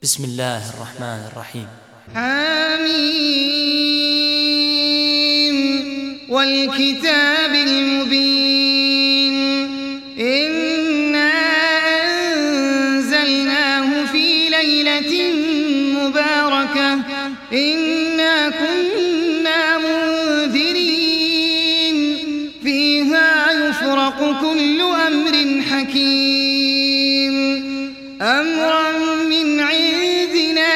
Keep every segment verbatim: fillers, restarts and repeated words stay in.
بسم الله الرحمن الرحيم. حميم والكتاب المبين إنا أنزلناه في ليلة مباركة إنا كنا منذرين فيها يفرق كل أمر حكيم أمرا من عندنا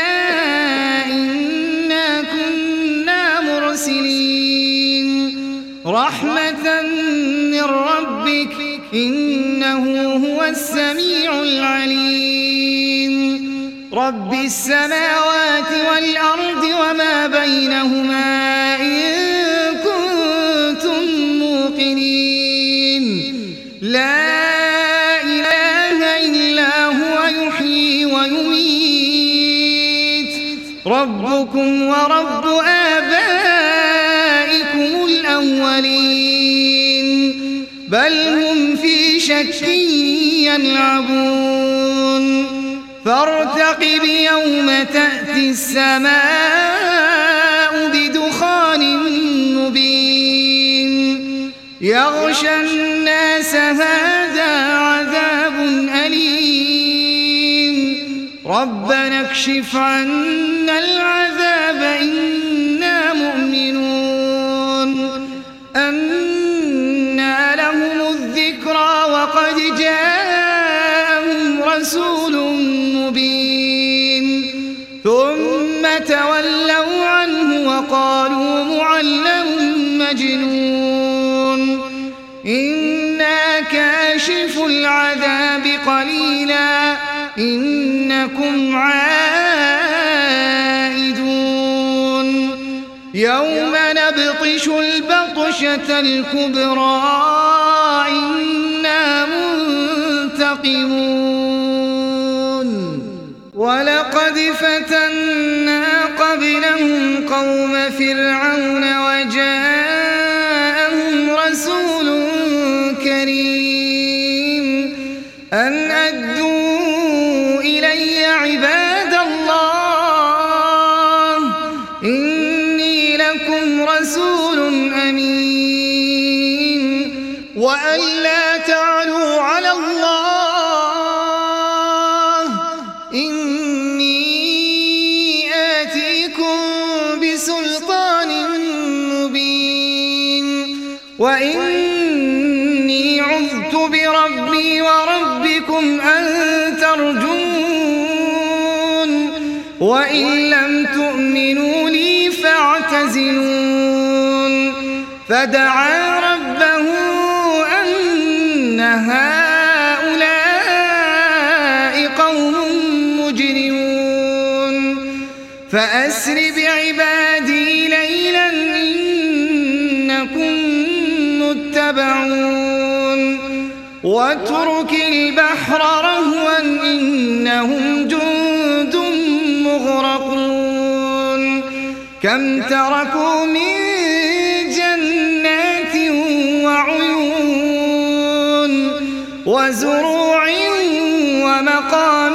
إنا كنا مرسلين رحمة من ربك إنه هو السميع العليم رب السماوات والأرض وما بينهما إن كنتم موقنين لا ربكم ورب آبائكم الأولين بل هم في شك يلعبون فارتقب يوم تأتي السماء بدخان مبين يغشى الناس هذا عذاب أليم ربنا اكشف عنا العذاب إنا مؤمنون أنى لهم الذكرى وقد جاءهم رسول مبين ثم تولوا عنه وقالوا معلم مجنون إنا كاشف العذاب قليلا إنكم عائدون يوم نبطش البطشة الكبرى إنا منتقمون ولقد فتنا قبلهم قوم فرعون وجاءهم رسول كريم أن أدوا إلي عباد الله إني لكم رسول أمين وأن لا تعلوا على الله إني آتيكم بسلطان مبين وإني عذت بربي وربكم أن ترجون وإن لم تؤمنوا لي فاعتزلون فدعا ربه أن هؤلاء قوم مجرمون فأسر بعبادي ليلا إنكم متبعون واترك البحر رهوا إنهم جند مغرقون كم تركوا من جنات وعيون وزروع ومقام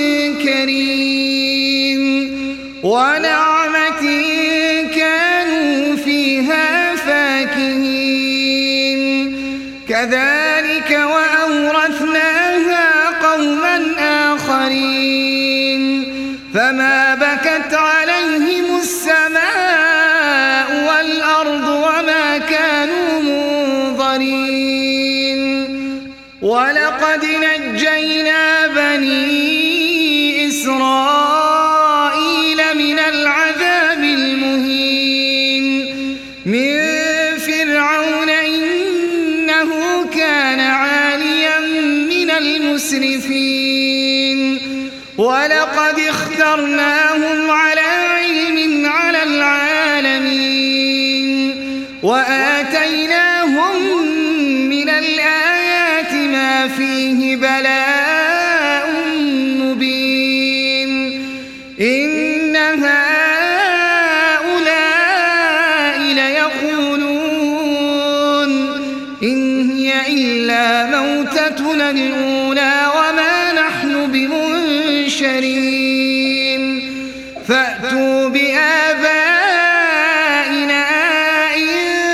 كريم ونعمة كانوا فيها فاكهين كذلك وأورثناها قوما آخرين فما بكت عليهم السماء والأرض وما كانوا منظرين ولقد نجينا بني إسرائيل من العذاب المهين من فرعون إنه كان عاليا من المسرفين ولقد اخترناهم على علم على العالمين وآتيناهم من الآيات ما فيه بلاء مبين إن هؤلاء ليقولون إن هي إلا موتتنا الأولى وما نحن بمنشرين فأتوا بآبائنا إن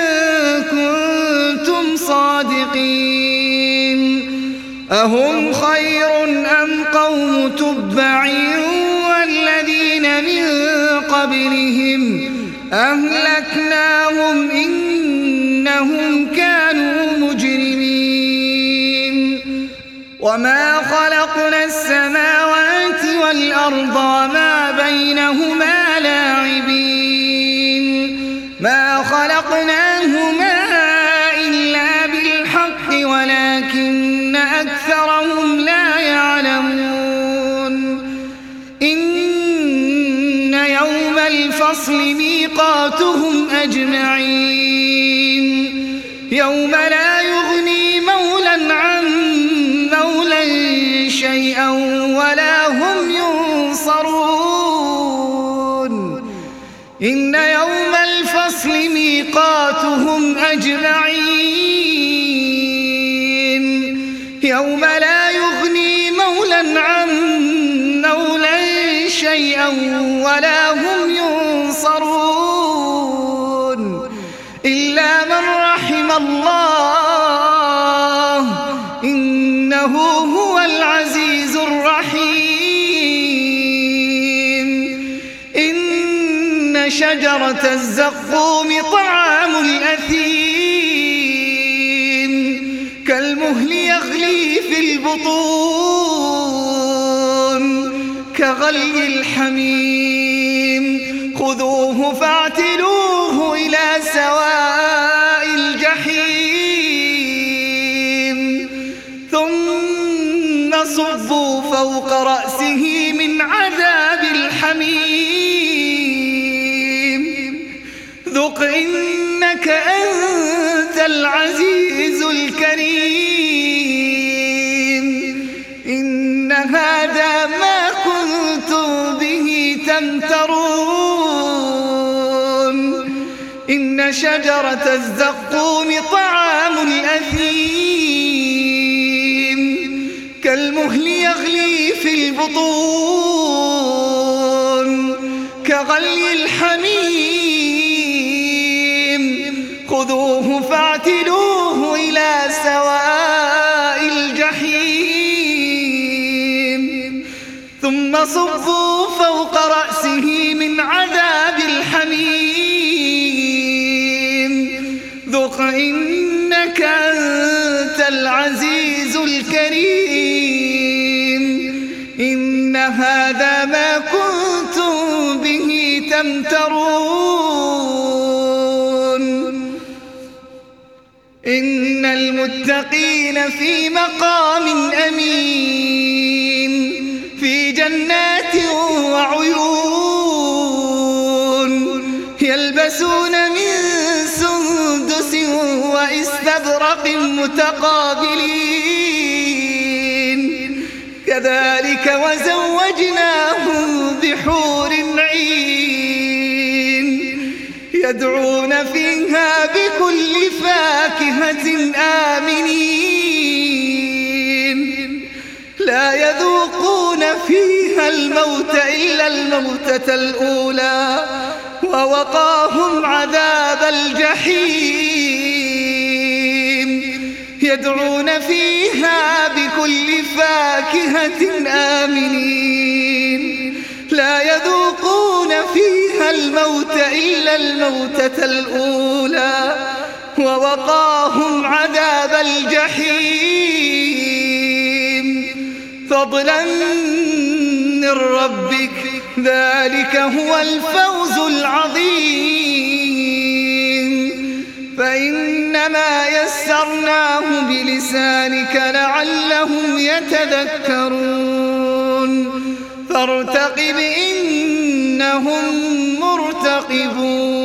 كنتم صادقين أهم خير أم قوم تبع والذين من قبلهم أهلكناهم إنهم كانوا مجرمين وما خلقنا السماوات والأرض وما بينهما لاعبين ما خلقناهما إلا بالحق ولكن أكثرهم لا يعلمون إن يوم الفصل ميقاتهم أجمعين يوم لا يغني مولا عن مولا شيئا ولا هم ينصرون إن يوم الفصل ميقاتهم أجمعين يوم لا يغني مولا عن مولا شيئا ولا هم ينصرون إلا من رحم الله إنه هو العزيز الرحيم إن شجرة الزقوم طعام الأثيم كالمهل يغلي في البطون كغلي الحميم خذوه فاعتلوه إلى سواء الجحيم ثم صبوا فوق رأسه من عذاب الحميم ذق إنك أنت العزيز الكريم إن هذا ما كنتم به تمترون إن شجرة الزقوم طعام الأثيم كالمهل يغلي في البطون كغلي الحميم خذوه فاعتلوه إلى سواء الجحيم ثم صبوا فوق رأسه من عذاب الحميم ذق إنك أنت العزيز الكريم إن هذا ما كنتم به تمترون إن المتقين في مقام أمين في جنات وعيون يلبسون من سندس واستبرق متقابلين كذلك وزوجناهم بحور عين يدعون فيها بكل فاكهة آمنين لا يذوقون فيها الموت إلا الموتة الأولى ووقاهم عذاب الجحيم يدعون فيها بكل فاكهة آمنين لا يذوقون فيها الموت إلا الموتة الأولى ووقاهم عذاب الجحيم فضلا من ربك ذلك هو الفوز العظيم فإنما يسرناه بلسانك لعلهم يتذكرون فارتقب إنهم مرتقبون